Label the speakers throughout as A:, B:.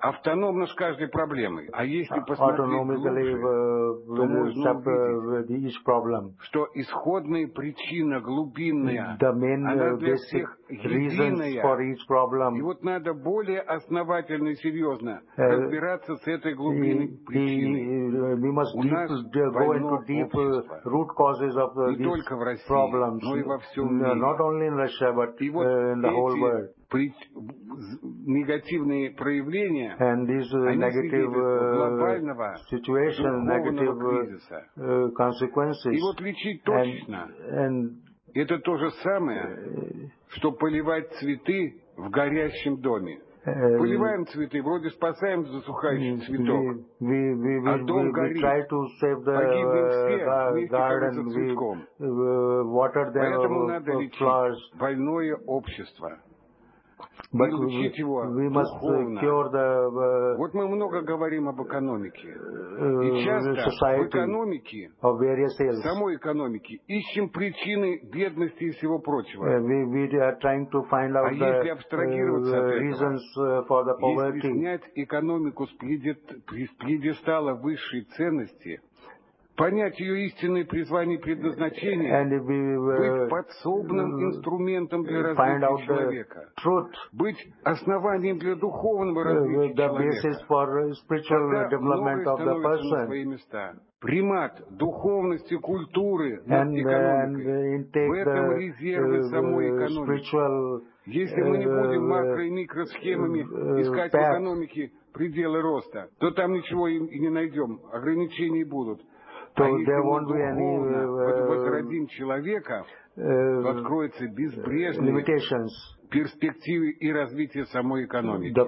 A: автономно с каждой проблемой. А если посмотреть
B: autonomically
A: глубже, то можно увидеть,
B: each problem.
A: что исходная причина глубинная,
B: The main
A: она для
B: basic
A: всех
B: reasons for
A: единая.
B: each problem.
A: И вот надо более основательно и серьезно разбираться с этой глубинной причиной.
B: We must
A: У нас
B: go into deep
A: общество,
B: root causes of
A: не
B: these
A: только в России,
B: problems,
A: но и во всем мире.
B: not only in Russia but
A: И вот
B: in the whole world.
A: Негативные проявления,
B: And these
A: они
B: negative
A: свидетельствуют глобального
B: situations,
A: духовного
B: negative
A: кризиса.
B: consequences.
A: И вот лечить точечно это то же самое, что поливать цветы в горящем доме. Поливаем цветы, вроде спасаем засухающий цветок, а дом горит. Погибнем все вместе, кажется, с цветком. Поэтому надо лечить больное общество. И лечить его духовно. Вот мы много говорим об экономике. И часто в экономике, в самой экономике, ищем причины бедности и всего прочего. А если абстрагироваться от этого, если снять экономику с пьедестала высшей ценности, понять ее истинное призвание и предназначение, быть подсобным инструментом для развития человека, быть основанием для духовного развития человека, тогда многое становится на свои места. Примат духовности, культуры над экономикой. В этом резервы самой экономики. Если мы не будем макро- и микросхемами искать в экономике пределы роста, то там ничего и не найдем, ограничения будут. А если мы духовно возродим человека, то откроются безбрежные перспективы и развития самой экономики. Вот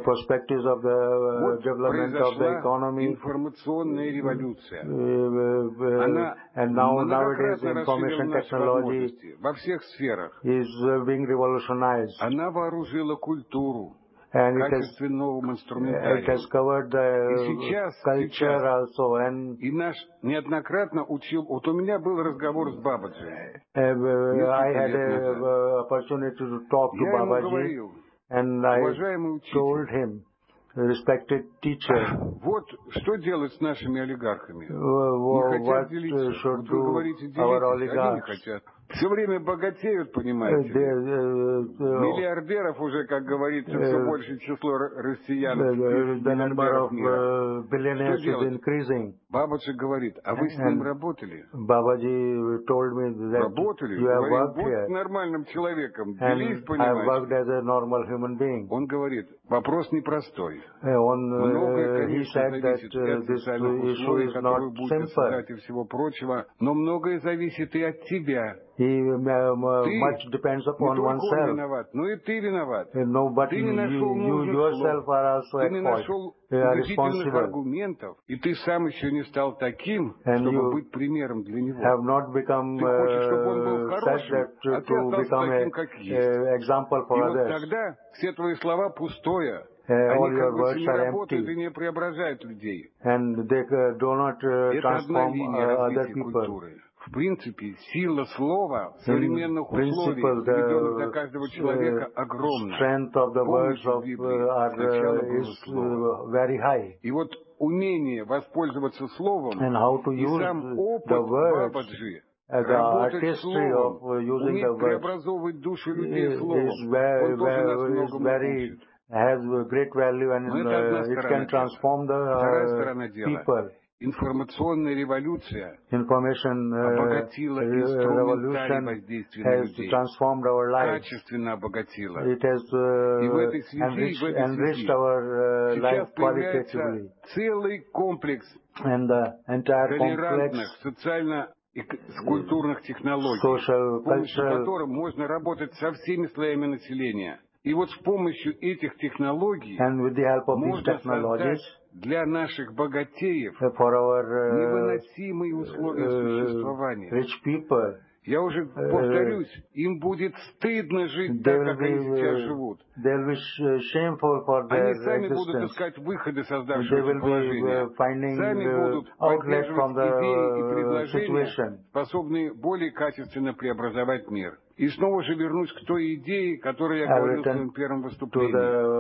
A: произошла информационная революция. Она многократно расширила наши возможности во всех сферах. Она вооружила культуру в качестве нового инструментария. И сейчас и наш неоднократно учил, вот у меня был разговор с Бабаджи.
B: I had an opportunity to talk to Babaji, and I told him, respected teacher,
A: вот что делать с нашими олигархами?
B: What
A: не хотят делиться. Вот вы говорите, делитесь, они не хотят. Все время богатеют, понимаете ли. Миллиардеров уже, как говорится, все большее число россиян, миллиардеров мира. Что делать? Бабаджи говорит, а вы с ним работали?
B: Babaji told me that
A: работали?
B: You have
A: Говорит,
B: worked
A: будь
B: here.
A: нормальным человеком, делись,
B: I have worked as a normal human being.
A: Он говорит, вопрос непростой.
B: Многое,
A: конечно, зависит от социальных условий, которые будут создать и всего прочего, но многое зависит и от тебя.
B: Much depends upon oneself.
A: Виноват, но и ты виноват.
B: No, but
A: ты не нашел нужных слов, ты не нашел убедительных аргументов, и ты сам еще не стал таким, чтобы быть примером для него. Ты хочешь, чтобы он был хорошим, а ты остался таким, как есть. И вот тогда все твои слова пустое. Они как бы не работают и не преображают людей. Это одна линия развития культуры. В принципе, сила слова в современных условиях, заведенных для каждого человека, огромна. Помощь в Библии сначала было слово. И вот умение воспользоваться словом и сам опыт Бабаджи, работать словом, уметь преобразовывать душу людей словом, он тоже нас многому учит.
B: Has great value and it can transform the people.
A: Информационная революция
B: обогатила
A: инструментарий воздействия на людей, качественно обогатила. И в этой связи сейчас появляется целый комплекс толерантных, социально-культурных технологий, с помощью которых можно работать со всеми слоями населения. И вот с помощью этих технологий можно создать для наших богатеев невыносимые условия существования. Я уже повторюсь, им будет стыдно жить так, как они сейчас живут. Они сами будут искать выходы создавшегося положения. Сами будут поддерживать идеи и предложения, способные более качественно преобразовать мир. И снова же вернусь к той идее, которую я говорил в своем первом выступлении.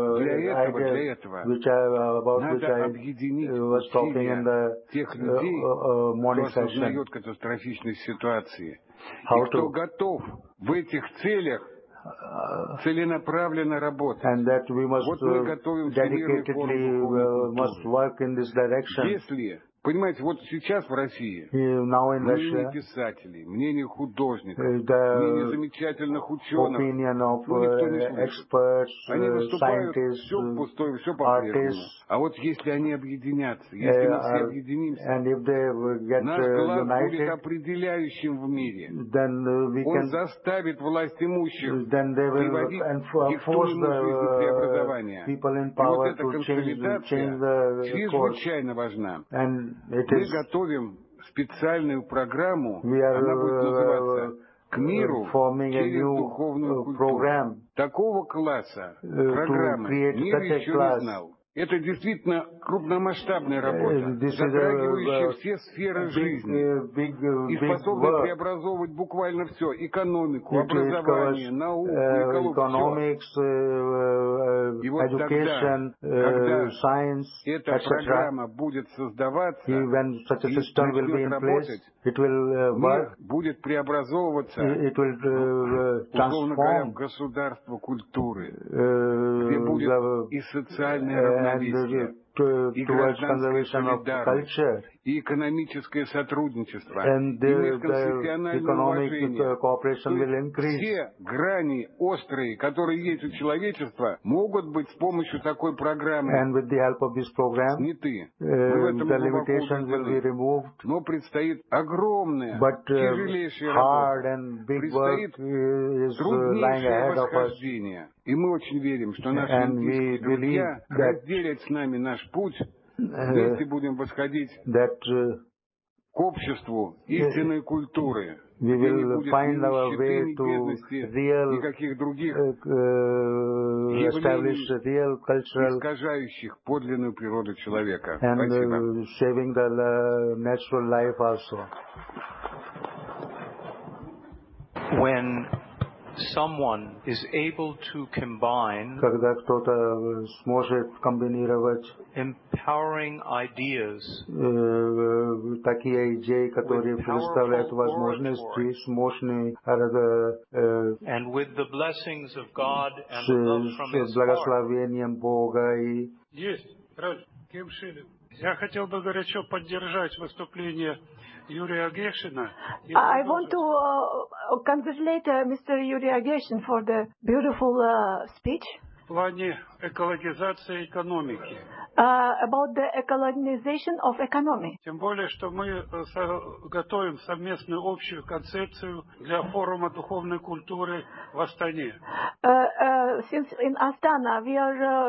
A: Для этого надо объединить усилия тех людей, кто осознает катастрофичность ситуации, и кто готов в этих целях целенаправленно работать. Вот мы готовим Всемирный форум духовной культуры. Если, понимаете, вот сейчас в России мнение писателей, мнение художников, мнение замечательных ученых, никто не слушает. Они выступают, все пустое, все по-прежнему. А вот если они объединятся, если мы все объединимся, наш глаз будет определяющим в мире. Он заставит власть имущих приводить их в ту жизнь преобразования. И вот эта консолидация чрезвычайно важна. Мы готовим специальную программу, она будет называться «К миру через духовную культуру». Такого класса программы мир еще не знал. Это действительно крупномасштабная работа, затрагивающая все сферы жизни и способная преобразовывать буквально все: экономику, образование, науку, экологию, все. И вот тогда, когда эта программа будет создаваться и начнет работать, мир будет преобразовываться, условно говоря, в государство культуры, где будет и социальное равновесие, и гражданская солидарность, и экономическое сотрудничество, и межконфессиональное уважение. Все грани острые, которые есть у человечества, могут быть с помощью такой программы сняты. Мы в этом глубоко убеждены. Но предстоит огромная, тяжелейшая работа. Предстоит труднейшее восхождение. И мы очень верим, что наши индийские друзья разделят с нами наш путь, вместе будем восходить к обществу истинной культуры.
B: We will find our way to
A: никаких других
B: establish real cultural
A: искажающих подлинную природу человека.
B: And saving the natural life also.
C: When someone is able to combine
B: когда кто-то сможет комбинировать
C: empowering ideas,
B: такие идеи, которые представляют возможности с мощной
C: and with the blessings of God and the love from His
B: с благословением Бога и
D: есть. Ким Шилин. Я хотел бы горячо поддержать выступление Юрия Агешина.
E: I want to congratulate Mr. Yuri Ageshin for the beautiful speech.
D: В плане экологизации экономики.
E: About the ecologization of economy.
D: Тем более, что мы готовим совместную общую концепцию для форума духовной культуры в Астане.
E: Since in Astana we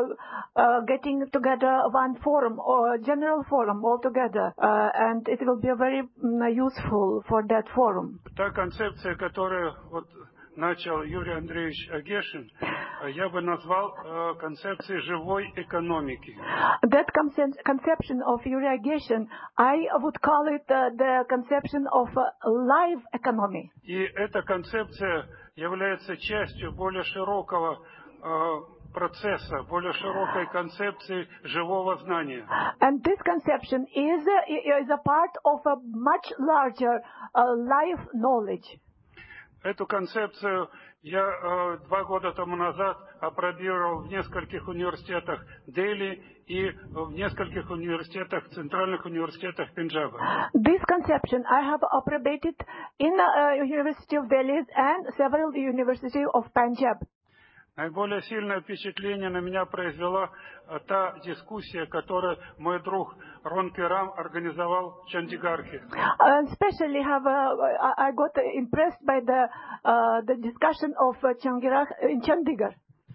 E: are getting together one forum or general forum all together, and it will be very useful for that forum.
D: Та концепция, которую начал Юрий Андреевич Агешин, я бы назвал концепцией живой экономики.
E: That conception of Yuri Ageshin, I would call it the conception of live economy.
D: И эта концепция является частью более широкого процесса, более широкой концепции живого знания.
E: And this conception is a part of a much larger life knowledge.
D: Эту концепцию я 2 года тому назад опробировал в нескольких университетах Дели и в нескольких университетах, центральных университетах Пенджаба.
E: This conception I have approbated in the University of Delhi and several universities of Punjab.
D: Наиболее сильное впечатление на меня произвела та дискуссия, которую мой друг Рон Керам организовал в Чандигархе.
E: Especially I got impressed by the discussion of in Chandigarh.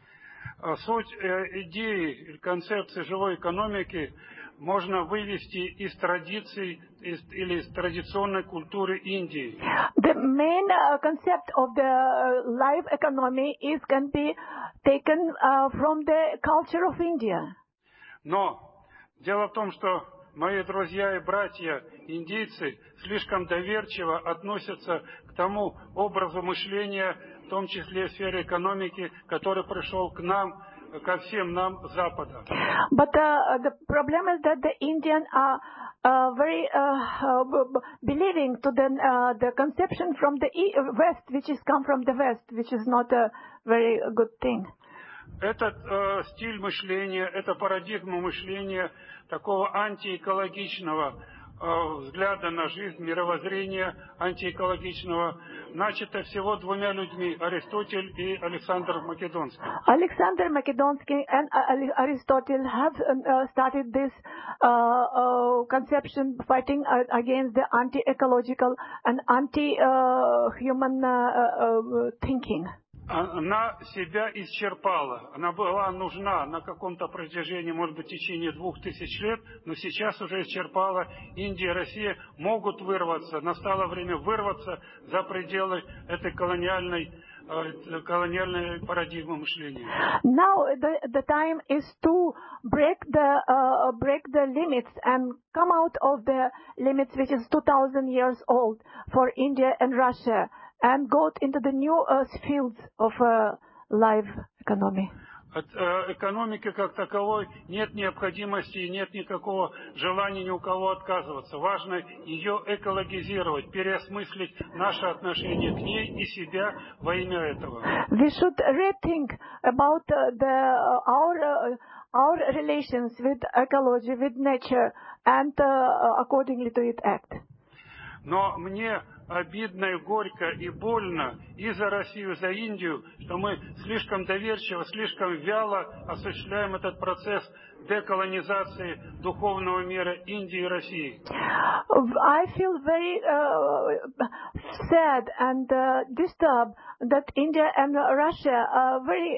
D: Суть идеи, концепции живой экономики можно вывести из традиций или из традиционной культуры Индии.
E: The main concept of the live economy can be taken from the culture of India.
D: Но дело в том, что мои друзья и братья индийцы слишком доверчиво относятся к тому образу мышления в том числе в сфере экономики, который пришел к нам, ко всем нам с Запада.
E: But the problem is that the Indians are very believing to the conception from the West, which is come from the West, which is not a very good thing.
D: Этот стиль мышления, эта парадигма мышления такого антиэкологичного взгляда на жизнь, мировоззрения антиэкологичного, начато всего двумя людьми, Аристотель и Александр Македонский.
E: Alexander Macedonsky and Aristotle have started this conception fighting against the anti-ecological and anti-human thinking.
D: Она себя исчерпала. Она была нужна на каком-то протяжении, может быть, в течение 2000 лет, но сейчас уже исчерпала. Индия и Россия могут вырваться. Настало время вырваться за пределы этой колониальной парадигмы мышления.
E: Now the time is to break the limits and come out of the limits which is 2000 years old for India and Russia. And go into the new fields of live economy.
D: От экономики как таковой нет необходимости и нет никакого желания ни у кого отказываться. Важно ее экологизировать, переосмыслить наше отношение к ней и себя во имя этого.
E: We should rethink about our relations with ecology, with nature, and accordingly to it act.
D: Но мне обидно и горько и больно и за Россию, и за Индию, что мы слишком доверчиво, слишком вяло осуществляем этот процесс деколонизации духовного мира Индии и России.
E: I feel very sad and disturbed that India and Russia are very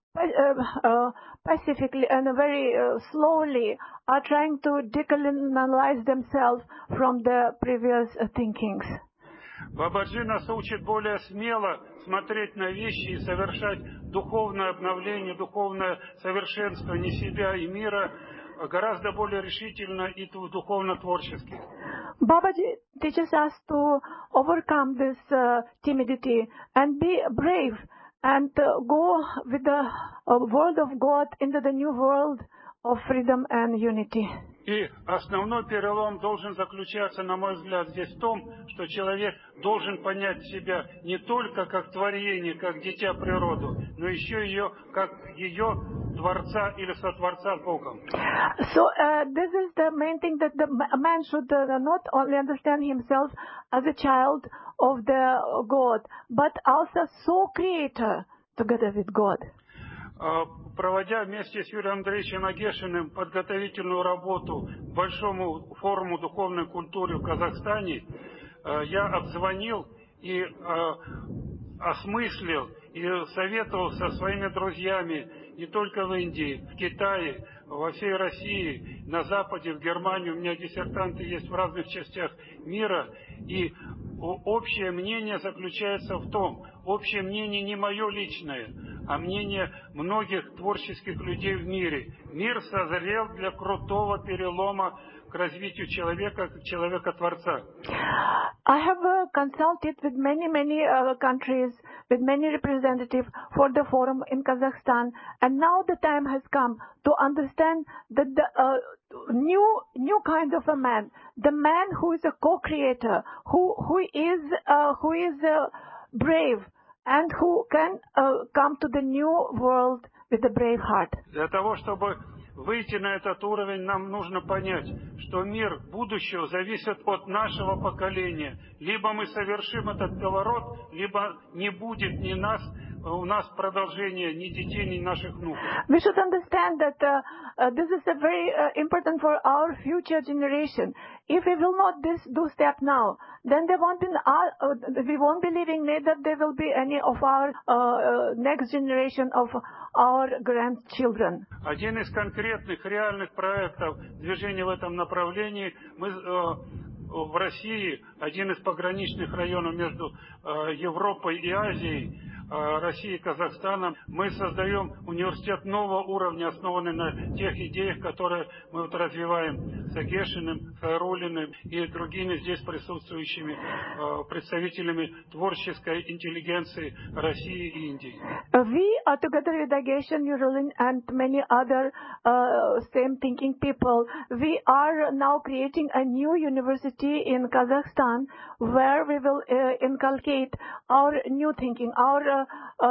E: pacifically and very slowly are trying to decolonize themselves from the previous thinkings.
D: Бабаджи нас учит более смело смотреть на вещи и совершать духовное обновление, духовное совершенствование себя и мира гораздо более решительно и духовно-творчески.
E: Babaji teaches us to overcome this timidity and be brave and go with the word of God into the new world of freedom and unity.
D: И основной перелом должен заключаться, на мой взгляд, здесь в том, что человек должен понять себя не только как творение, как дитя природы, но еще ее как ее Творца или Сотворца Богом.
E: So this is the main thing, that the man should not only understand himself as a child of the God, but also so-creator together with God.
D: Проводя вместе с Юрием Андреевичем Агешиным подготовительную работу к большому форуму духовной культуры в Казахстане, я обзвонил и осмыслил и советовал со своими друзьями не только в Индии, в Китае, во всей России, на Западе, в Германии. У меня диссертанты есть в разных частях мира. И общее мнение заключается в том, общее мнение не мое личное, а мнение многих творческих людей в мире. Мир созрел для крутого перелома к развитию человека, как человека-творца.
E: I have consulted with many countries, with many representatives for the forum in Kazakhstan, and now the time has come to understand that the new kind of a man, the man who is a co-creator, who is brave, and who can come to the new world with a brave heart.
D: Для того, чтобы выйти на этот уровень, нам нужно понять, что мир будущего зависит от нашего поколения. Либо мы совершим этот поворот, либо не будет ни нас, у нас продолжения, ни детей, ни наших внуков.
E: We should understand that this is a very important for our future generation. If we will not do step now, then we won't be living, neither there will be any of our next generation of our grandchildren.
D: Один из конкретных реальных проектов движения в этом направлении, мы в России, один из пограничных районов между Европой и Азией, России и Казахстана мы создаем университет нового уровня, основанный на тех идеях, которые мы вот развиваем с Агешиным, Хайруллиным и другими здесь присутствующими представителями творческой интеллигенции России и Индии.
E: We are together with Ageshin, Yurulin and many other same thinking people. We are now creating a new university in Kazakhstan where we will inculcate our new thinking, our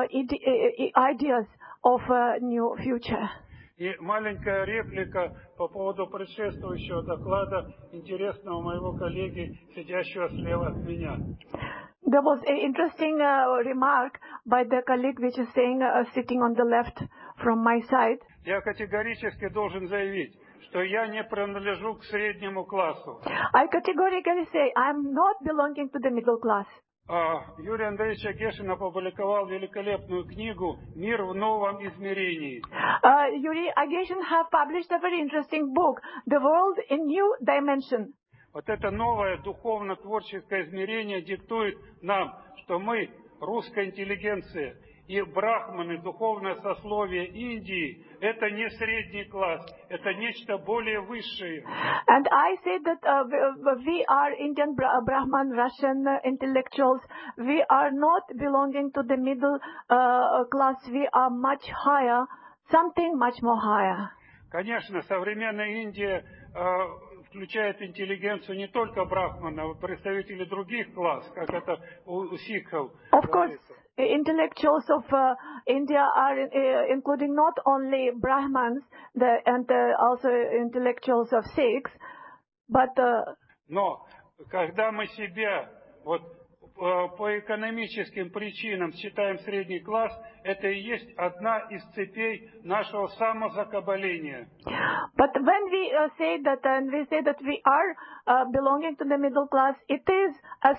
E: ideas of a new future.
D: И маленькая реплика по поводу предшествующего доклада интересного моего коллеги, сидящего слева от меня.
E: There was an interesting remark by the colleague which is saying, sitting on the left from my side.
D: Я категорически должен заявить, что я не принадлежу к среднему классу.
E: I categorically say I am not belonging to the middle class.
D: Юрий Андреевич Агешин опубликовал великолепную книгу «Мир в новом измерении».
E: Yuri Ageshin have published a very interesting book, The World in New Dimension.
D: Вот это новое духовно-творческое измерение диктует нам, что мы, русская интеллигенция, и брахманы, духовное сословие Индии, это не средний класс, это нечто более высшее.
E: And I say that we are Indian Brahman, Russian intellectuals. We are not belonging to the middle class. We are much higher, something much more higher.
D: Конечно, современная Индия включает интеллигенцию не только брахманов, а представителей других классов, как это у сикхов.
E: Of course. Intellectuals of India are including not only Brahmins and also intellectuals of Sikhs, but.
D: Но когда мы себя вот по экономическим причинам считаем средний класс, это и есть одна из цепей нашего самозакабаления.
E: But when we say that and we say that we are belonging to the middle class, it is a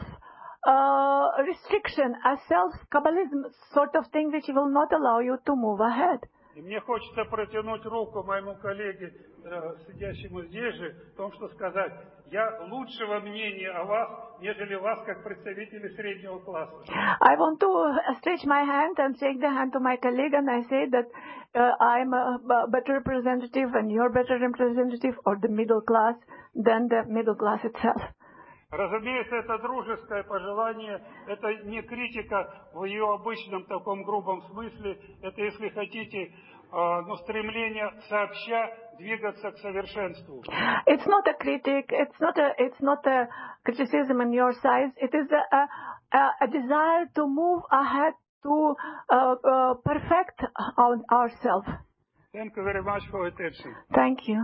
E: restriction, a self-Kabbalism sort of thing which will not allow you to move ahead.
D: И мне хочется протянуть руку моему коллеге, сидящему здесь же, в том, что сказать, я лучшего мнения о вас, нежели вас, как представители среднего класса.
E: I want to stretch my hand and shake the hand to my colleague, and I say that I'm a better representative and you're better representative of the middle class than the middle class itself.
D: Разумеется, это дружеское пожелание, это не критика в ее обычном таком грубом смысле, это, если хотите, стремление сообща двигаться к совершенству.
E: It's not a critic, it's not a criticism on your side, it is a desire to move ahead, to perfect ourselves.
D: Thank you very much for attention.
E: Thank you.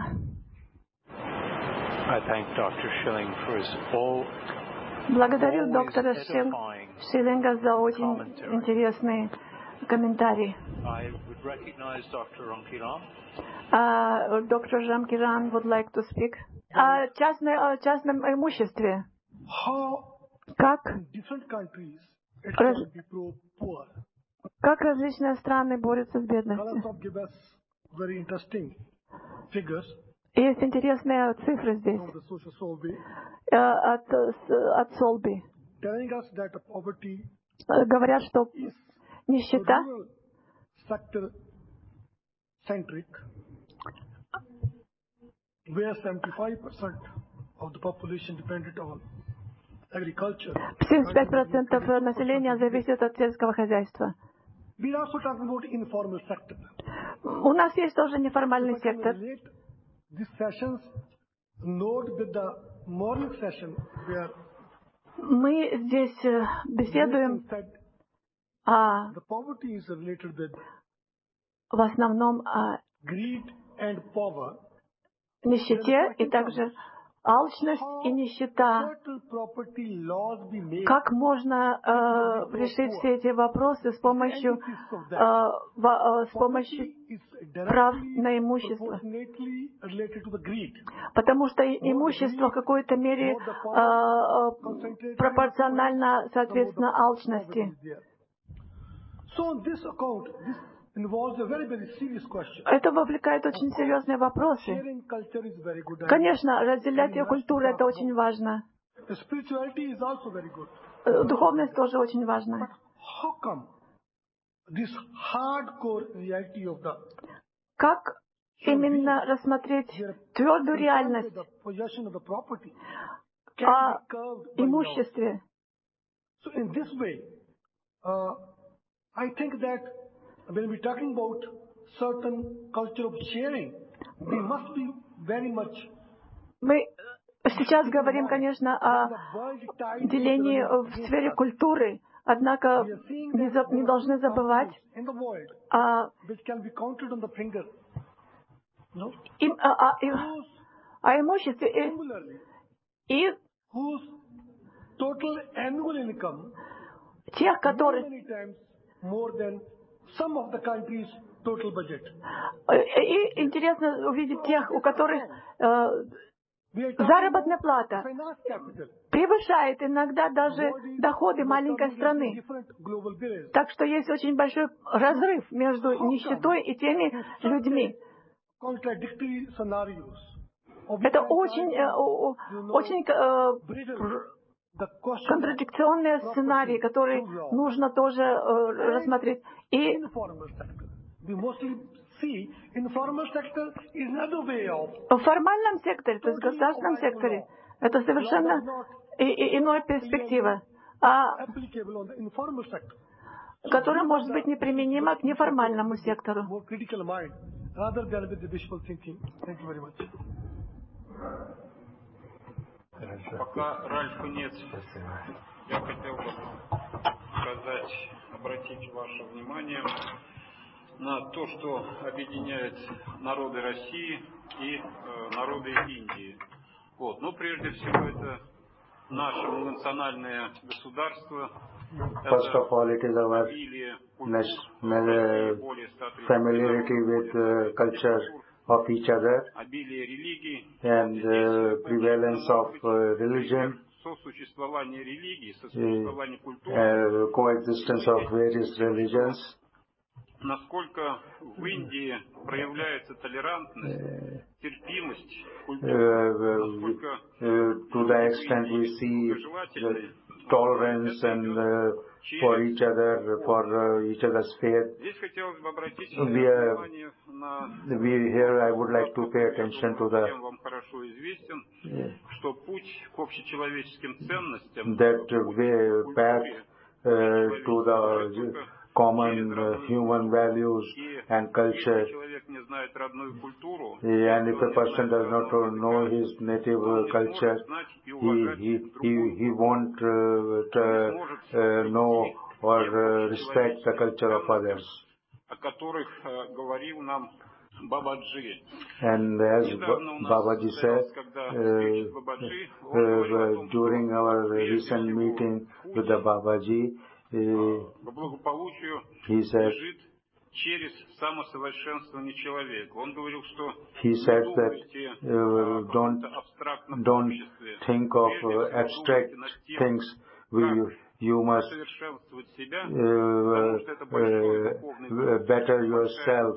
C: I thank Dr. Schilling for his all.
E: Благодарю доктора Шиллинга за очень интересные комментарии.
C: I would recognize Dr. Ramkiran.
E: Dr. Ramkiran would like to speak. О частном имуществе. Как различные страны борются с бедностью. Есть интересные цифры здесь от Солби. Говорят, что нищета
F: where 75% of the population depended on agriculture.
E: 75% населения зависит от сельского хозяйства.
F: We are also talking about informal sector.
E: У нас есть тоже неформальный сектор.
F: These sessions node with the morning session where
E: мы здесь беседуем
F: the poverty is related with
E: в основном о
F: greed and power.
E: Нищете и также алчность и нищета. Как можно решить все эти вопросы с помощью прав на имущество? Потому что имущество в какой-то мере пропорционально, соответственно, алчности. Это вовлекает очень серьезные вопросы. Конечно, разделять ее культуру — это очень важно. Духовность тоже очень важна.
F: this hardcore reality of the
E: Как именно рассмотреть твердую реальность о имуществе?
F: So in this way, I think that when we're talking about certain culture of sharing, we must be very much.
E: Мы сейчас говорим, конечно, о делении в сфере культуры, однако не должны забывать о имуществе и
F: total annual income
E: тех, которые
F: many times more than some of the countries' total budget.
E: И интересно увидеть тех, у которых заработная плата превышает иногда даже доходы маленькой страны. Так что есть очень большой разрыв между нищетой и теми людьми. Это очень контрадикционные сценарии, которые нужно тоже рассмотреть. И в формальном секторе, то есть в государственном секторе, это совершенно иная перспектива, которая может быть неприменима к неформальному сектору.
C: Пока Ральфа нет, я хотел бы обратить ваше внимание на то, что объединяет народы России и народы Индии. Но прежде всего это наше национальное государство.
B: First of all, it is our familiarity with the culture of each other and prevalence of religion, coexistence of various religions.
C: Насколько в Индии проявляется толерантность, терпимость,
B: to the extent we see the tolerance and for each other's faith. Here I would like to pay attention to that way back to the common human values and culture. And if a person does not know his native culture, he won't know or respect the culture of others. And as Babaji said, during our recent meeting with the Babaji, he said that don't think of abstract things. You must better yourself.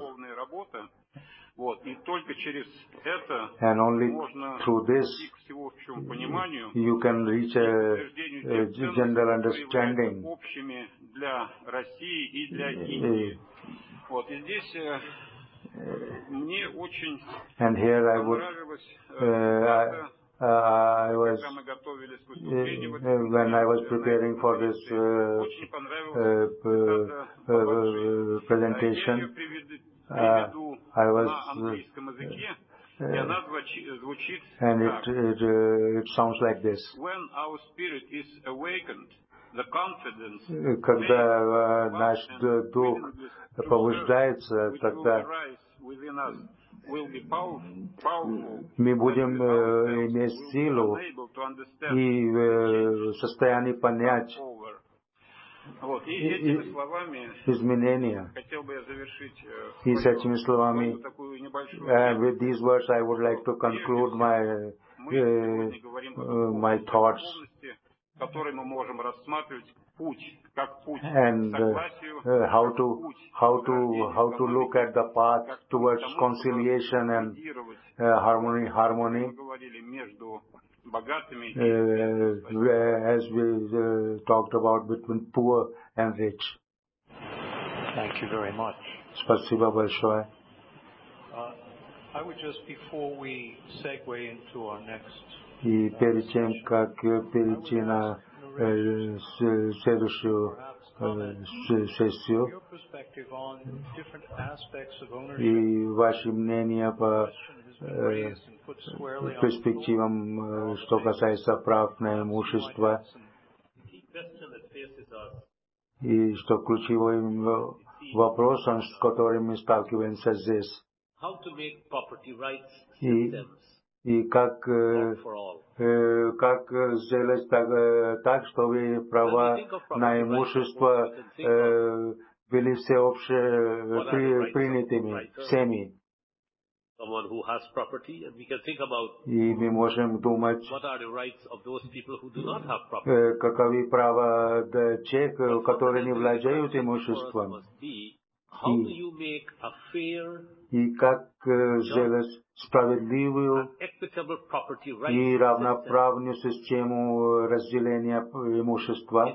B: And only through this you can reach a general understanding. And here when I was preparing for this presentation, and it sounds like this. Когда наш дух пробуждается, тогда мы будем иметь силу и в состоянии понять изменения. И с этими словами, with these words, I would like to conclude my thoughts. And how to look at the path towards conciliation and harmony. As we talked about between poor and rich.
C: Thank you very much.
B: Спасибо большое.
C: I would just, before we segue into our next,
B: и перед тем, как перейти на следующую сессию, и ваши мнения по перспективам, что касается прав на имущество, и что ключевым вопросом, с которым мы сталкиваемся здесь, и как сделать так, чтобы права на имущество были всеобще принятыми всеми. И мы можем думать, каковы права тех, которые не владеют имуществом. И как сделать справедливую и равноправную систему разделения имущества,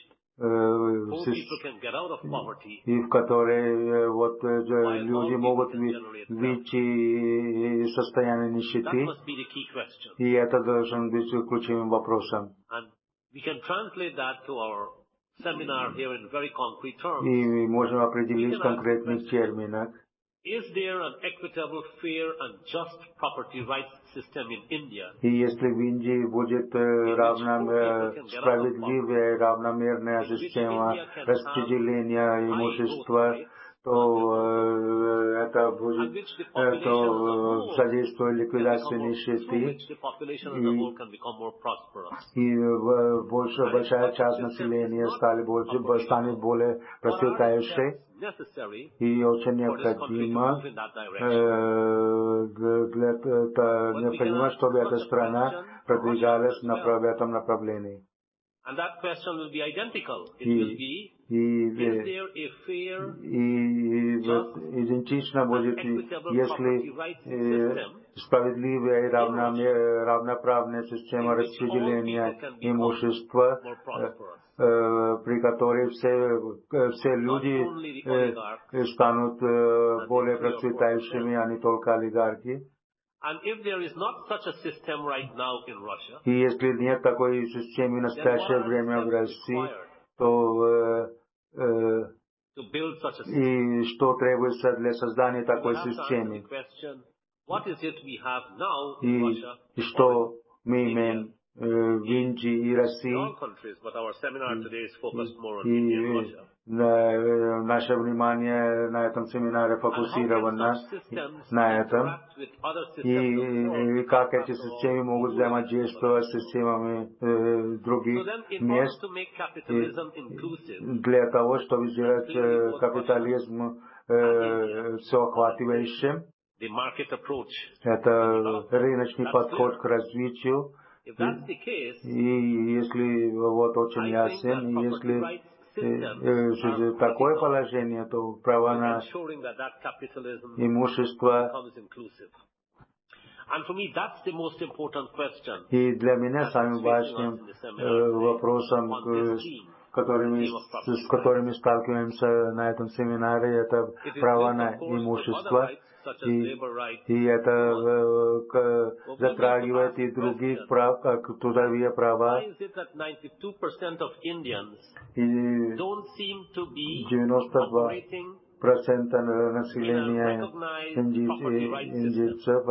B: и в которой люди могут выйти из состояния нищеты, и это должен быть ключевым вопросом. И мы можем определить в конкретных терминах. И если в Индии будет справедливая и равномерная система распределения имущества, то это будет содействовать ликвидации нищеты, и большая часть населения станет более процветающей. И очень необходимо, чтобы эта страна продвигалась в этом направлении. И идентично будет, если справедливая и равноправная система распределения имущества, при которой все люди станут более процветающими, а не только олигархи. И если нет такой системы в настоящее время в России, то и что требуется для создания такой системы? И что мы имеем в Индии и России? И наше внимание на этом семинаре фокусировано на этом. И как эти системы могут взаимодействовать с системами других мест. Для того, чтобы сделать капитализм всеохватывающим. Это рыночный подход к развитию. И если очень ясен, если такое положение, то права на имущество. И для меня самым важным вопросом, с которыми сталкиваемся на этом семинаре, это право на имущество. И это затрагивает и других прав, как трудовые права. И 92% населения индийцев,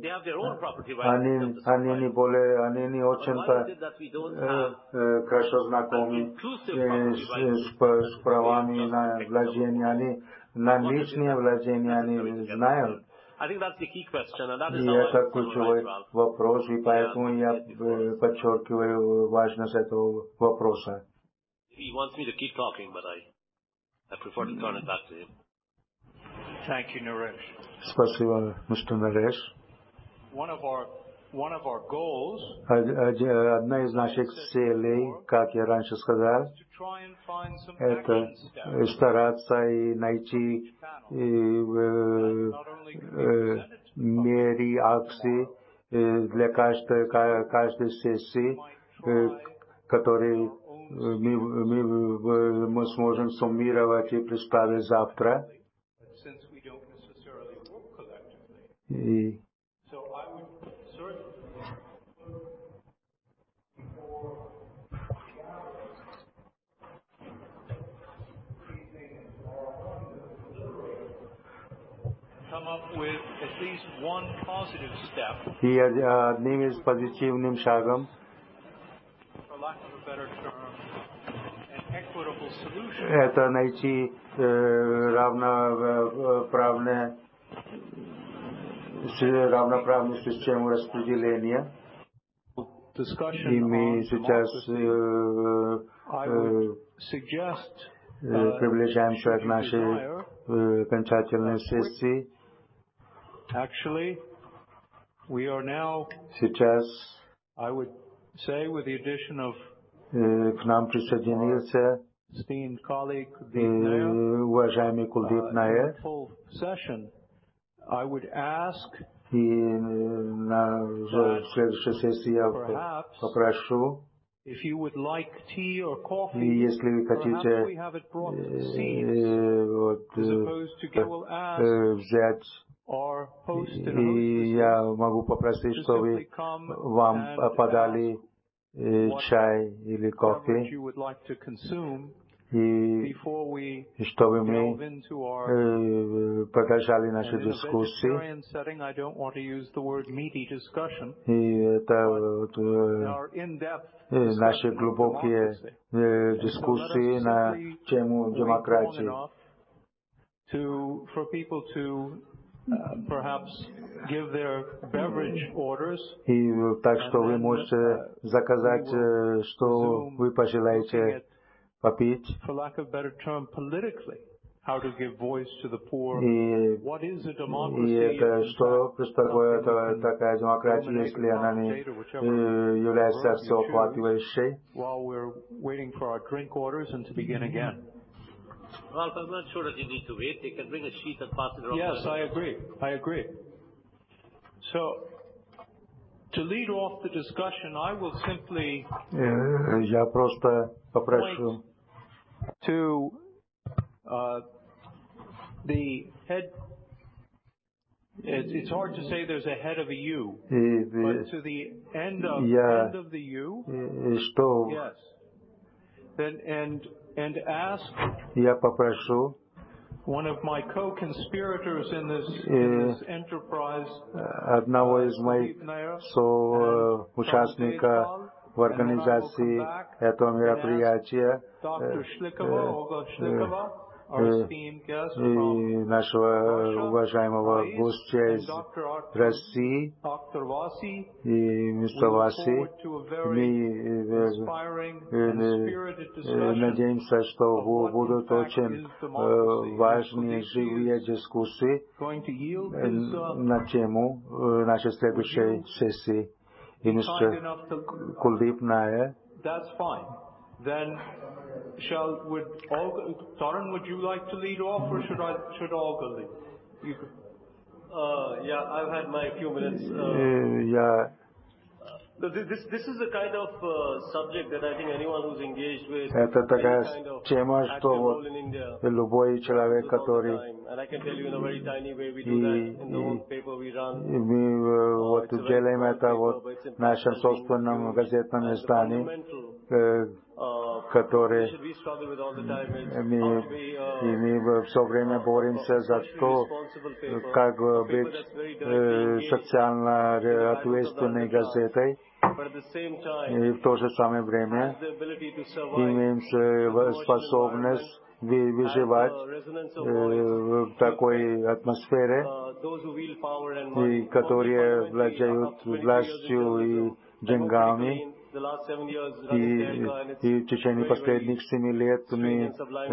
B: они не очень-то хорошо знакомы с правами на владение. Они на личное владение они знают. И это ключевой вопрос, и поэтому я подчеркиваю важность этого вопроса. Спасибо, мистер Нареш. Одна из наших целей, как я раньше сказал, это стараться и найти меры акций для каждой сессии, которые мы сможем суммировать и представить завтра. И одним из позитивным шагом это найти равноправную систему распределения. И мы сейчас приближаемся к нашей окончательной сессии. Сейчас к нам присоединился уважаемый Кулдип Найер. И на следующей сессии я попрошу, если вы хотите взять, и я могу попросить, чтобы вам подали чай или кофе, и чтобы мы продолжали наши дискуссии. И это наши глубокие дискуссии на тему демократии. И так что вы можете заказать, что вы пожелаете попить. И это что такое такая демократия, если она не является всеохватывающей.
G: Ralph, I'm not sure that you need to wait. They can bring a sheet and pass it around.
C: Yes, I agree. So, to lead off the discussion, I will simply
B: я просто попрошу
C: to the head. It's hard to say there's a head of a U, but to the end of the U. Yes. Then and ask one of my co-conspirators in this enterprise,
B: одного из моих соучастников в организации этого мероприятия, и нашего уважаемого гостя из России, и мистер Васи. Мы надеемся, что будут очень важные, живые дискуссии на тему нашей следующей сессии. И мистер Кулдип Найер.
C: Then Taran, would you like to lead off, or should Olga lead?
G: Yeah, I've had my few minutes. This is the kind of subject that I think anyone who's engaged with
B: это такая тема, что вот любой человек, который
G: and I can tell you in a very tiny way we do that in the whole paper we run.
B: Мы вот делаем это вот в нашем собственном газетном издании, который мы все время боремся за то, как быть социально ответственной газетой, и в то же самое время имеем способность выживать в такой атмосфере, и которые владеют властью и деньгами. И в течение последних 7 лет мы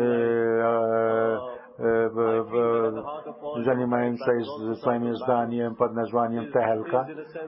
B: занимаемся своим изданием под названием «Техелка».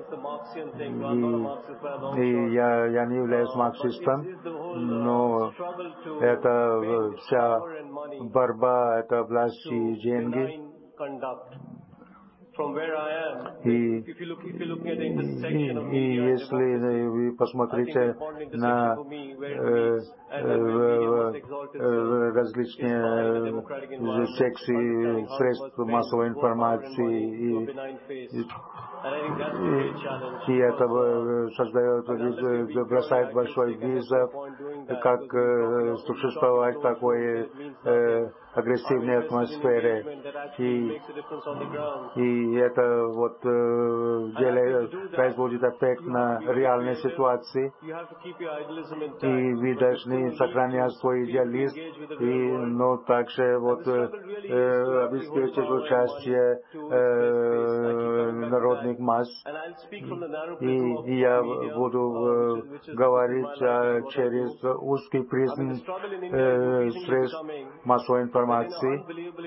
B: И я не являюсь марксистом, но это вся борьба, это власть и деньги.
G: from where I am,
B: И
G: if you're looking at the intersection of media and
B: если
G: democracy,
B: вы посмотрите
G: I think the important intersection
B: на
G: for me where it meets and where media must exalt itself
B: различные
G: is finding a democratic environment,
B: секции
G: understanding how it
B: средств
G: must
B: массовой
G: bend both power and money to a
B: информации.
G: benign face. And I think that's the great challenge.
B: И это создает,
G: Unless you're being purely
B: бросает
G: idealistic,
B: большой
G: and there's
B: вызов,
G: no point doing that,
B: как
G: because we're talking
B: существовать в
G: closed
B: такой
G: rooms, and it means nothing. Our
B: агрессивной
G: interest is in
B: атмосфере.
G: engagement that actually makes a difference on the ground.
B: И это вот производит эффект на реальной ситуации.
G: You have to keep your idealism intact,
B: И вы должны сохранять свой идеализм, но также вот обеспечить участие народных масс. И я буду говорить через узкий призм средств массовой информации.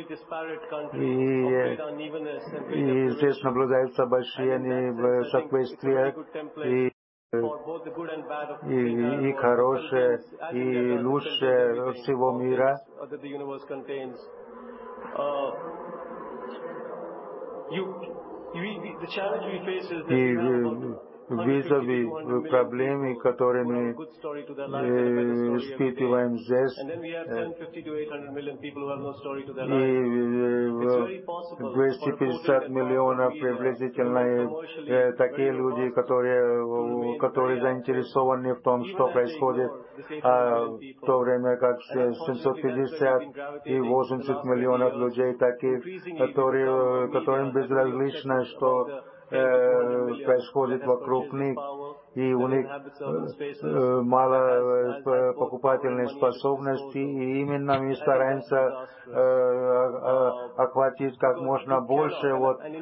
B: И здесь наблюдаются большие несоответствия и хорошее, и лучшее всего мира. И визави проблемы, которыми испытываем здесь, и 250 миллионов приблизительно такие люди, которые заинтересованы в том, что происходит, в то время как 750 и 80 миллионов людей таких, которым безразлично, что происходит вокруг них, и у них мало покупательной способности, и именно мы стараемся охватить как можно больше,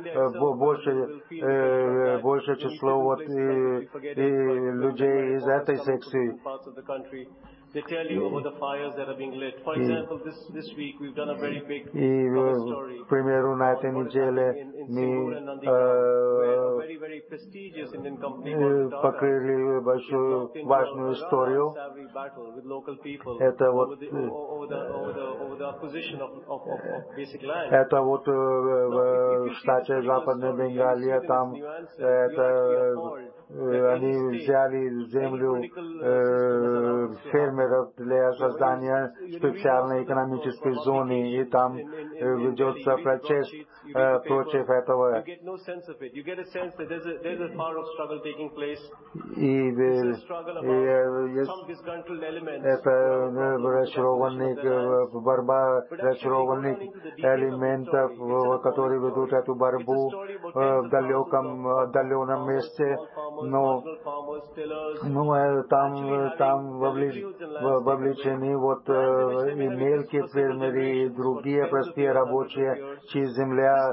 B: большее число людей из этой секции.
G: They tell you about the fires that are being lit. For example, this week we've done a very big cover story.
B: К примеру, на этой неделе мы
G: very prestigious Indian company
B: покрыли большую важную историю.
G: With local people
B: Это вот
G: over the acquisition of basic land.
B: Это вот в штате Западной Бенгалия, там они взяли землю фермеров для создания специальной экономической зоны, и там ведется протест против этого. И это борьба разочарованных элементов, которые ведут эту борьбу в отдаленном месте, но там вовлечены и мелкие фермеры, и другие простые рабочие, чья земля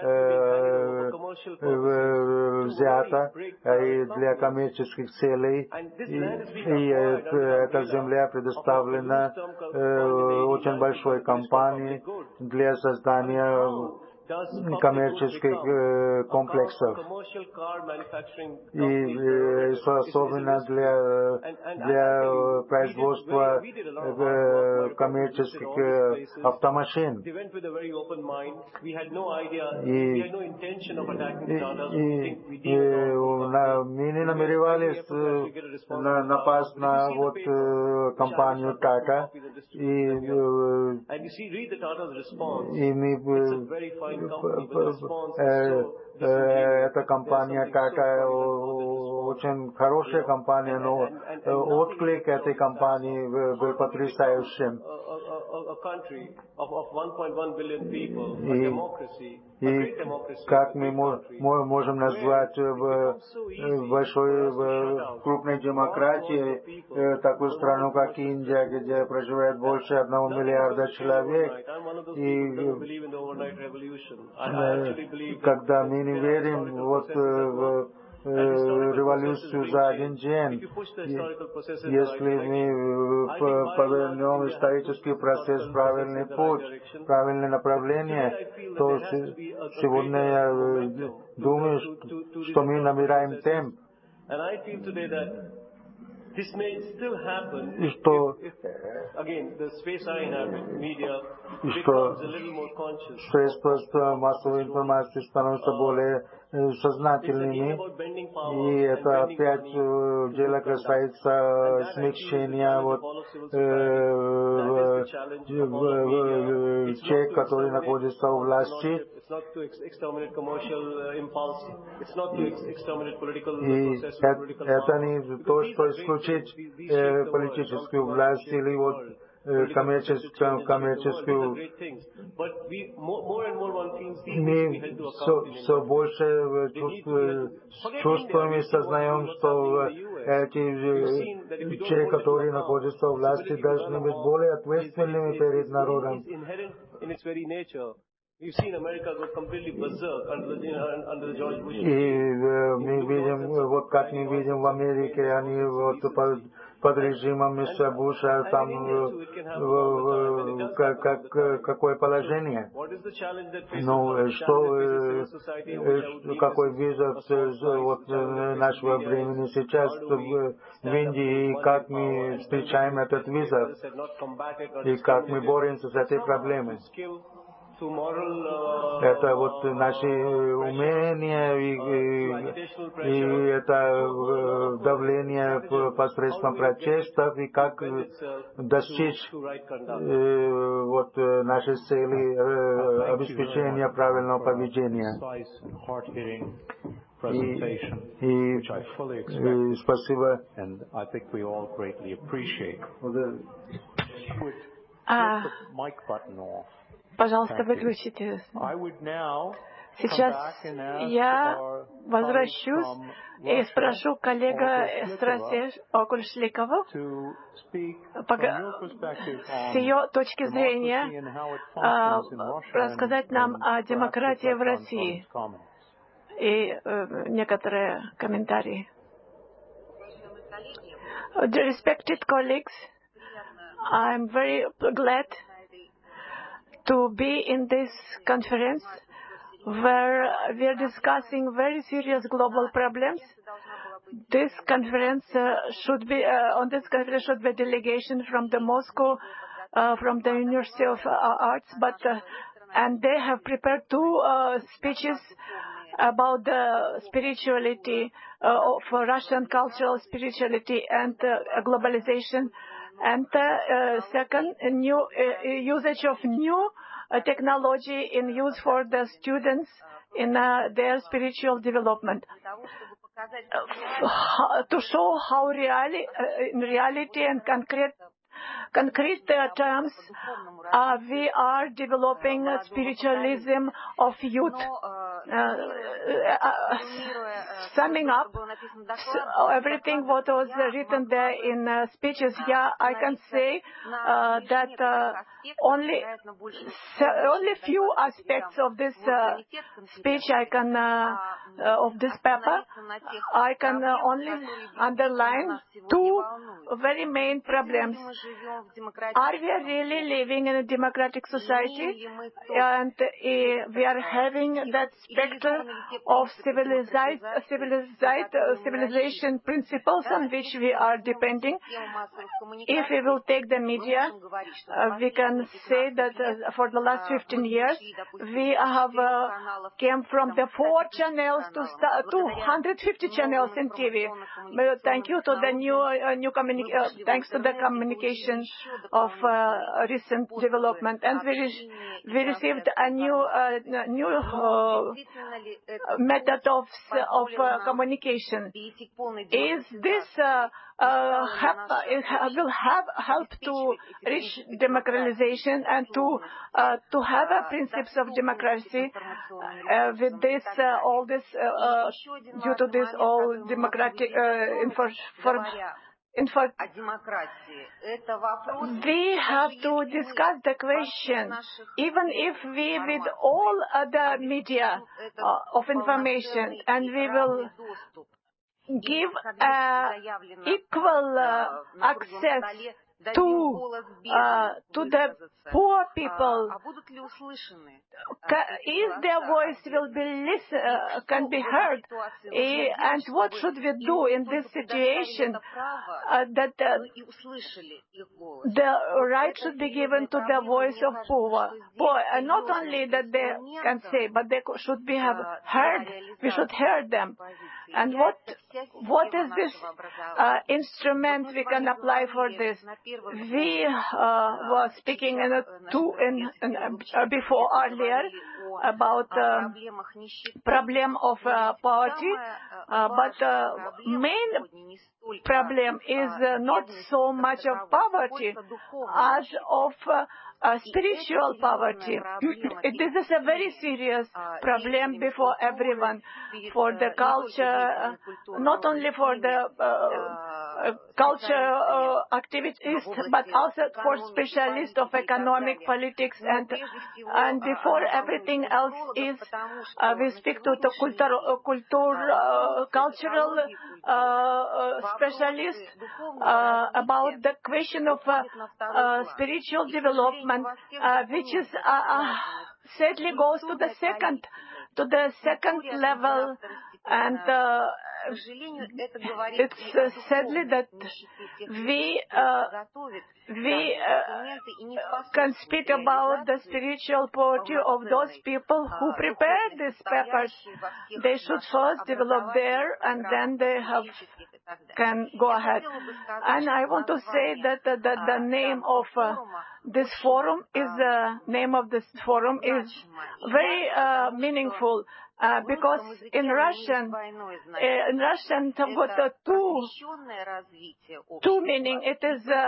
B: взята и для коммерческих целей, и эта земля предоставлена очень большой компании для создания коммерческих комплексов, и особенно для производства коммерческих автомашин. Мы не намеревались напасть на компанию Tata, и мы эта компания Tata очень хорошая компания, но отклик этой компании был потрясающим. И как мы можем назвать большой, крупной демократией такую страну, как Индия, где проживает больше 1 миллиарда человек, и когда мы не верим в революцию за один день. Если мы повернем исторический процесс в правильный путь, в правильное направление, то сегодня я думаю, что мы набираем темп.
G: This may still happen if again, the space I inhabit, media, becomes a little more conscious.
B: Средства массовой информации становятся более сознательными, и это опять дело касается смягчения тех, которые находятся у власти. И это не то, что исключить политическую власть или коммерческую. Мы все больше чувствуем и сознаем, что эти те, которые находятся у власти, должны быть более ответственными перед народом.
G: We've seen America go completely berserk under the George Bush.
B: И мы видим, вот как мы видим в Америке, они вот под режимом мистера Буша, там какое положение. Ну, какой вызов вот нашего времени сейчас в Индии, и как мы встречаем этот вызов, и как мы боремся с этой проблемой. Это вот наши умения и это давление посредством протестов, и как достичь вот нашей цели обеспечения правильного поведения. И спасибо.
E: Пожалуйста, выключите. Сейчас я возвращусь и спрошу коллега Страсе Окульшликова с ее точки зрения рассказать нам о демократии в России и некоторые комментарии. Respected colleagues, I'm very glad to be in this conference where we are discussing very serious global problems. This conference should be on this conference should be a delegation from the Moscow, from the University of Arts, and they have prepared two speeches about the spirituality for Russian cultural spirituality and globalization. And second, new usage of new technology in use for the students in their spiritual development. To show how in reality and concrete terms, we are developing spiritualism of youth. Summing up everything what was written there in speeches, I can say that only few aspects of this speech of this paper, I can only underline two very main problems. Are we really living in a democratic society, and we are having that specter of civilization principles on which we are depending? If we will take the media, we can say that for the last 15 years, we have came from the 4 channels to 250 channels in TV. Thank you to the thanks to the communication of recent development, and we received a new method of communication. Is this will have help to reach democratization and to have principles of democracy with this all this due to this all democratic we have to discuss the question, even if we with all other media of information, and we will give equal access to the poor people, is their voice can be heard? And what should we do in this situation that the right should be given to the voice of poor? And not only that they can say, but they should be heard. We should hear them. And what is this instrument we can apply for this? We were speaking before earlier about problem of poverty, but the main problem is not so much of poverty as of spiritual poverty. This is a very serious problem before everyone, for the culture, not only for the culture activists, but also for specialists of economic politics, and before everything else is we speak to the cultural specialists about the question of spiritual development, which is sadly goes to the second level, and it's sadly that we can speak about the spiritual poverty of those people who prepare these papers. They should first develop there, and then they can go ahead. And I want to say that the name of this forum is very meaningful. Because in Russian have got two meaning. It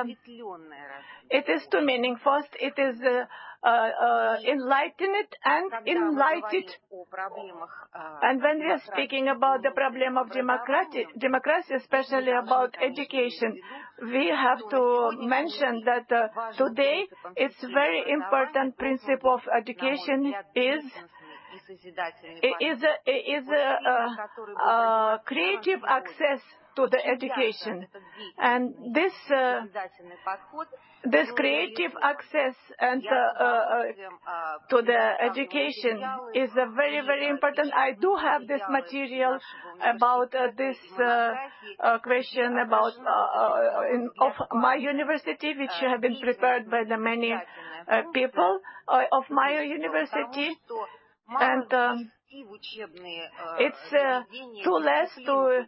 E: is two meaning. First, it is enlightened and enlightened. And when we are speaking about the problem of democracy, especially about education, we have to mention that today it's very important principle of education is creative access to the education, and this creative access and to the education is very, very important. I do have this material about this question about of my university, which have been prepared by the many people of my university. And it's too less to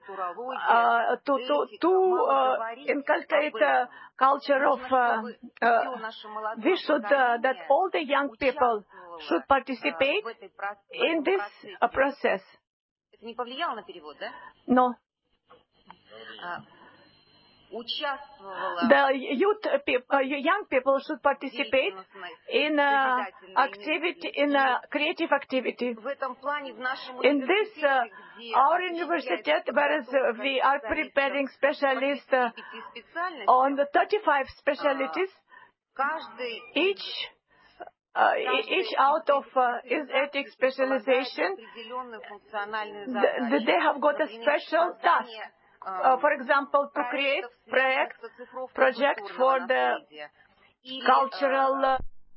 E: inculcate a culture of we should that all the young people should participate in this process. No. The young people should participate in activity, in creative activity. In this, our university, whereas we are preparing specialists on the 35 specialties, each out of is ethics specialization, they have got a special task. For example, to create project for the cultural.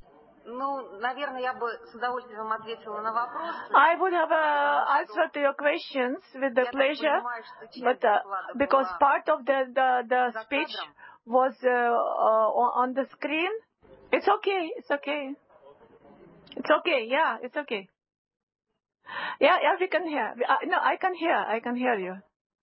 E: I would have answered to your questions with the pleasure, but because part of the speech was on the screen, it's okay. It's okay. It's okay. Yeah, it's okay. Yeah, we can hear. No, I can hear you.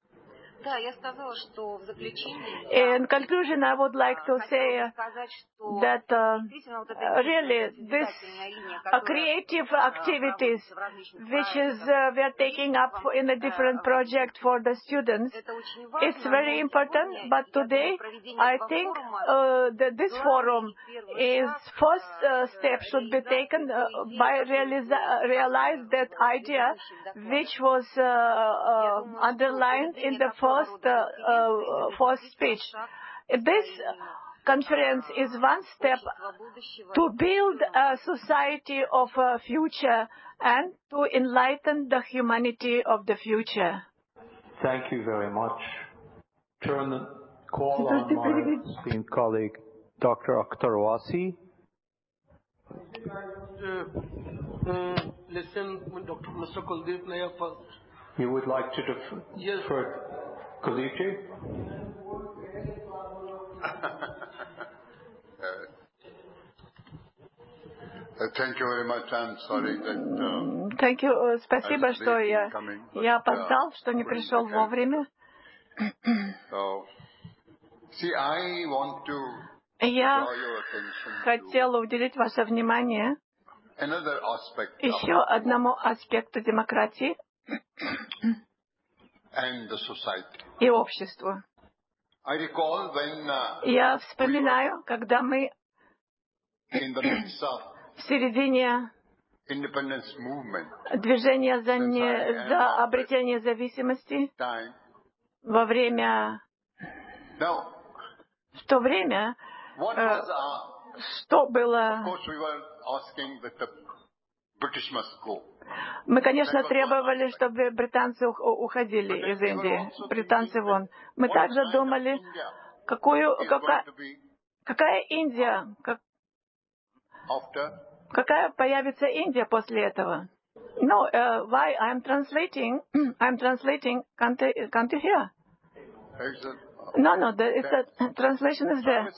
E: In conclusion, I would like to say that really this creative activities, which is we are taking up in a different project for the students, it's very important. But today, I think that this forum is first step should be taken by realize that idea which was underlined in the first speech. This conference is one step to build a society of a future and to enlighten the humanity of the future.
C: Thank you very much. Call on my esteemed colleague, Dr. Akhtarwasi.
F: Listen, Mr. Kuldeep Nair first.
C: You would like to defer?
F: Yes.
C: For Kuldeep?
H: Thank you very much. I'm sorry that.
E: Thank you. Спасибо, что я опоздал, что не пришел вовремя. Я хотела уделить ваше внимание еще одному аспекту демократии и обществу. Я вспоминаю, когда мы в середине движения за обретение независимости, во время, в то время, что было... Мы, конечно, требовали, чтобы британцы уходили из Индии, британцы вон. Мы также думали, какая Индия, какая появится Индия после этого. No, why I'm translating, can't you hear? No, the translation is there.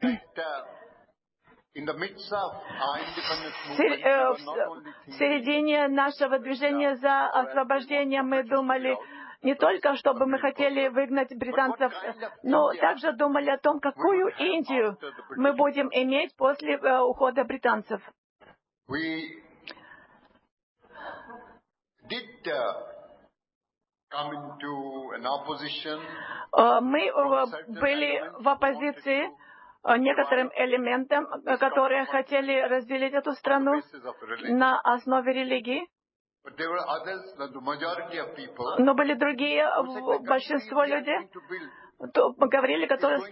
E: В середине нашего движения за освобождение мы думали не только, чтобы мы хотели выгнать британцев, но также думали о том, какую Индию мы будем иметь после ухода британцев. Мы были в оппозиции некоторым элементам, которые хотели разделить эту страну на основе религии. Но были другие, большинство людей, говорили,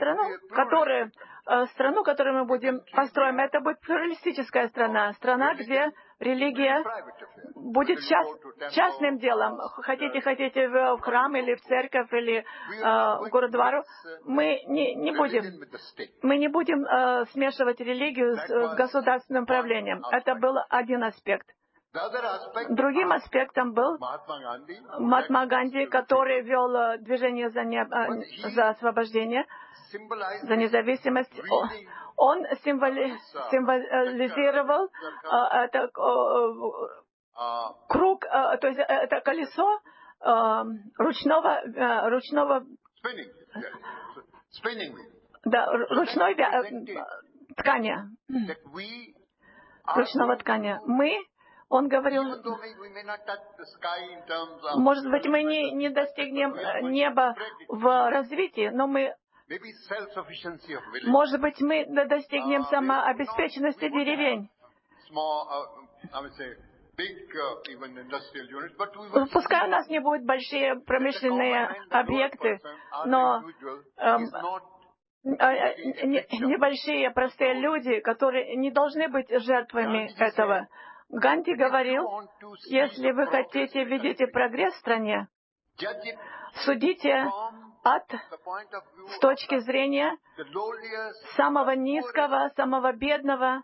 E: страну, которую мы будем построим, это будет плюралистическая страна, где религия будет частным делом. Хотите в храм или в церковь или в Гурудвару, мы не будем смешивать религию с государственным правлением. Это был один аспект. Другим аспектом был Махатма Ганди, который вел движение за освобождение, за независимость. Он символизировал это круг, то есть это колесо ручной ткани. Ручного ткани. Он говорил, может быть, мы не достигнем неба в развитии, но может быть, мы достигнем самообеспеченности деревень. Пускай у нас не будут большие промышленные объекты, но небольшие простые люди, которые не должны быть жертвами этого. Ганди говорил, если вы хотите видеть прогресс в стране, судите с точки зрения самого низкого, самого бедного,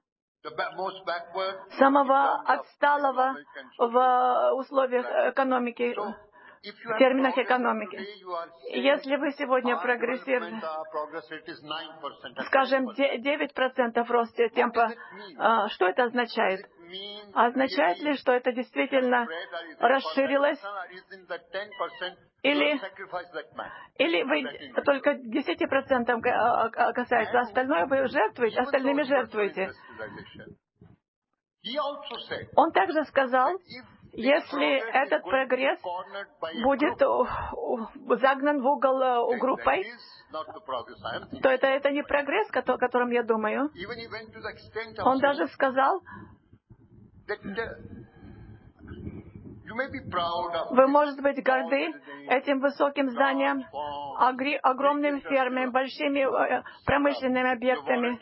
E: самого отсталого в условиях экономики, в терминах экономики. Если вы сегодня прогрессивны, скажем, 9% роста темпа, что это означает? Означает ли, что это действительно расширилось? Или вы только 10% касается, остальное вы остальными жертвуете? Он также сказал, если этот прогресс будет загнан в угол группой, то это не прогресс, о котором я думаю. Он даже сказал, вы можете быть горды этим высоким зданием, огромными фермами, большими промышленными объектами,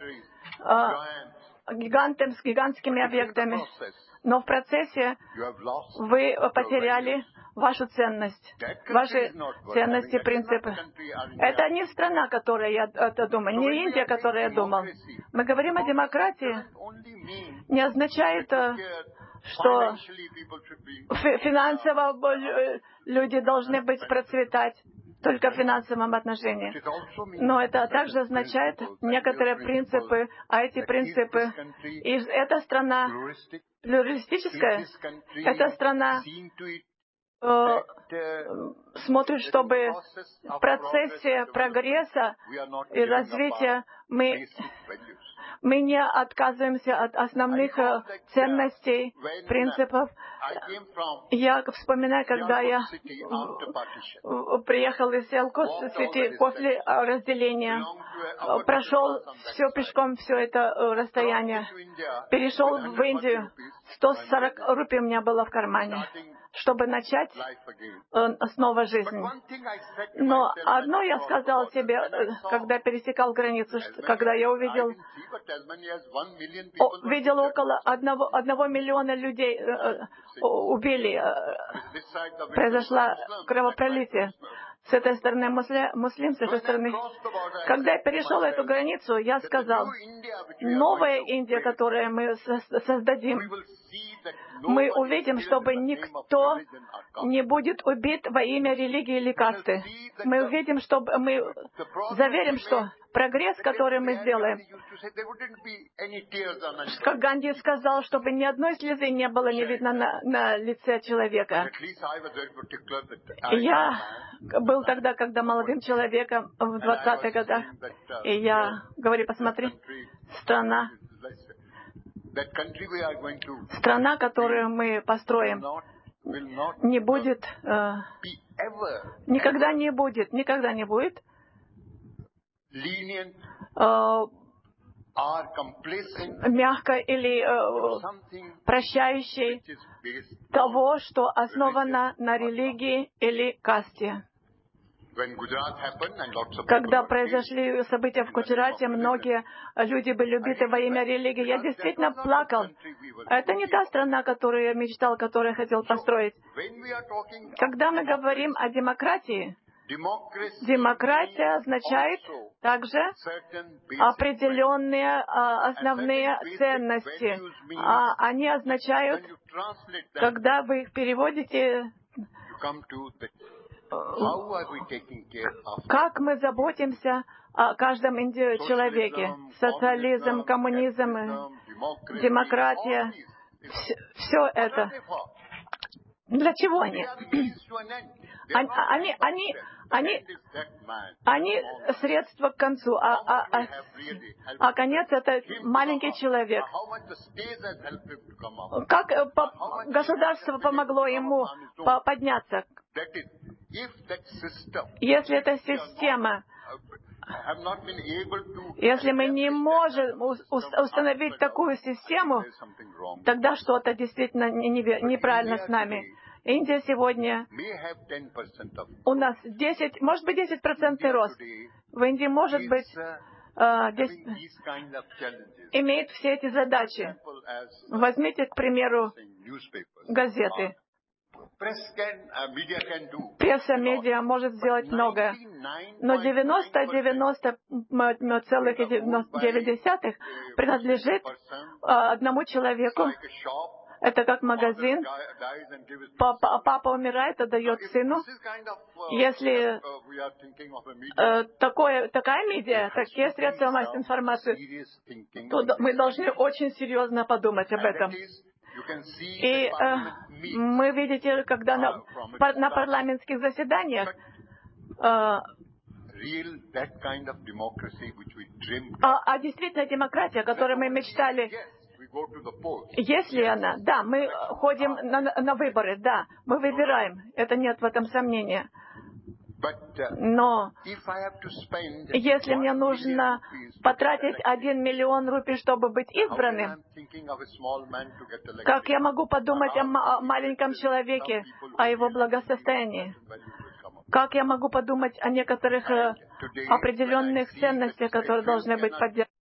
E: гигантскими объектами. Но в процессе вы потеряли вашу ценность, ваши ценности, принципы. Это не страна, которая я думаю, не Индия, о которой я думал. Мы говорим о демократии, не означает, что финансово люди должны процветать только в финансовом отношении. Но это также означает некоторые принципы, а эти принципы, и эта страна плюралистическая, эта страна смотрит, чтобы в процессе прогресса и развития мы не отказываемся от основных ценностей, принципов. Я вспоминаю, когда я приехал из Селкос-Сити после разделения, прошел все пешком, все это расстояние, перешел в Индию, 140 рупий у меня было в кармане, чтобы начать снова жизнь. Но одно я сказал себе, когда пересекал границу, когда я увидел около 1 миллиона людей убили, произошло кровопролитие. С этой стороны муслим, с этой стороны. Когда я перешел эту границу, я сказал, новая Индия, которую мы создадим, мы увидим, чтобы никто не будет убит во имя религии или касты. Мы увидим, чтобы мы заверим, что прогресс, который мы сделаем, как Ганди сказал, чтобы ни одной слезы не было не видно на лице человека. Я был тогда, когда молодым человеком в 20-х годах, и я говорю, посмотри, страна, которую мы построим, не будет, никогда не будет мягко или прощающей того, что основано на религии или касте. Когда произошли события в Гуджарате, многие люди были убиты во имя религии. Я действительно плакал. Это не та страна, которую я мечтал, которую я хотел построить. Когда мы говорим о демократии, демократия означает также определенные основные ценности. Они означают, когда вы их переводите, как мы заботимся о каждом человеке. Социализм, коммунизм, демократия, все это. Для чего они? Они средства к концу, а конец — это маленький человек. Как государство помогло ему подняться? Если эта система, если мы не можем установить такую систему, тогда что-то действительно неправильно с нами. Индия сегодня, у нас 10, может быть 10% рост. В Индии может быть имеет все эти задачи. Возьмите, к примеру, газеты. Пресса, медиа может сделать многое, но 99,9 принадлежит одному человеку. Это как магазин. Папа умирает, отдает сыну. Если такая медиа, такие средства массовой информации, то мы должны очень серьезно подумать об этом. И мы видите, когда на парламентских заседаниях действительно демократия, о которой мы мечтали, если она, да, мы ходим на выборы, да, мы выбираем, это нет в этом сомнения. Но если мне нужно потратить 1 миллион рупий, чтобы быть избранным, как я могу подумать о маленьком человеке, о его благосостоянии? Как я могу подумать о некоторых определенных ценностях, которые должны быть поддержаны?